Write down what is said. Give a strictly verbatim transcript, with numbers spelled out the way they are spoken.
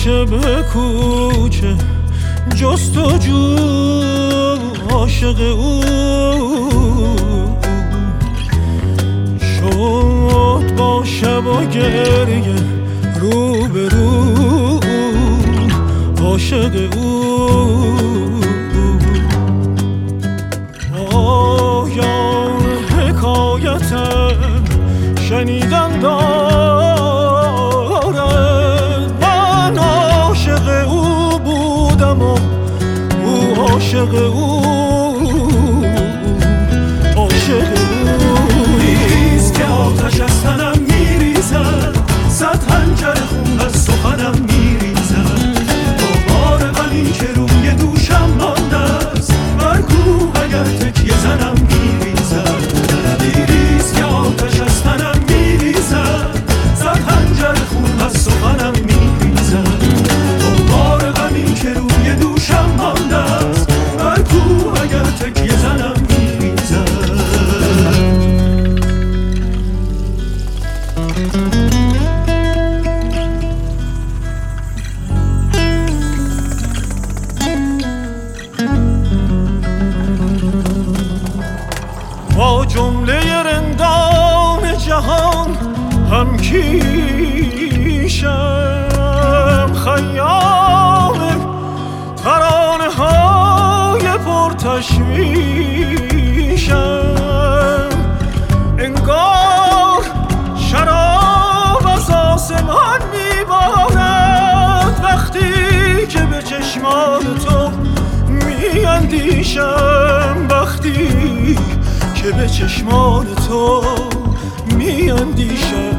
کوچه به کوچه جستجو عاشق او شد، با شب و گریه رو به رو عاشق او. پایان حکایتم شنیدن دارد، من عاشق او بودم و او عاشق او عاشق او. نیست که آتش از تنم میریزد، صد خنجر خون از سخنم میریزد، بار غمی که روی دوشم مانده است، بر کوه اگر تکیه زنم میریزد. نیست که آتش از تنم میریزد، صد خنجر خون از سخنم میریزد، بار غمی که روی دوشم مانده است، بر کوه اگر تکیه زنم میریزد. با جمله رندان جهان هم کیشم، خیام ترانه های پرتشویشم، انگار شراب از آسمان میبارد وقتی که به چشمان تو میاندیشم، وقتی که به چشمان تو میاندیشم.